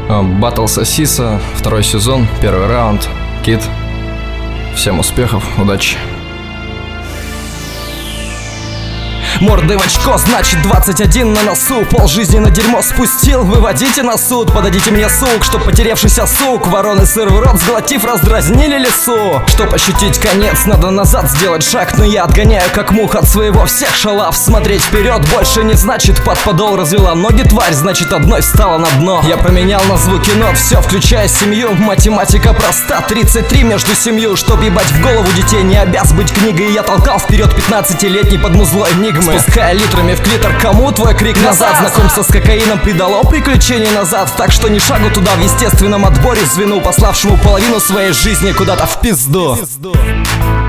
Батл Сосиса, 2 сезон, 1 раунд. Кит. Всем успехов, удачи. Морды в очко, значит 21 на носу. Полжизни на дерьмо спустил, выводите на суд. Подадите мне сук, чтоб потерявшийся сук вороны сыр в рот сглотив раздразнили лесу. Чтоб ощутить конец, надо назад сделать шаг. Но я отгоняю как мух от своего всех шалав. Смотреть вперед больше не значит под подол развела ноги тварь, значит одной встала на дно. Я променял на звуки нот все, включая семью. Математика проста, 33 между семью. Чтоб ебать в голову детей не обяз быть книгой. Я толкал вперед 15-летний под музлой энигмы, спуская литрами в клитор. Кому твой крик назад? Знакомство с кокаином придало приключений назад. Так что ни шагу туда в естественном отборе звену, пославшему половину своей жизни куда-то в пизду.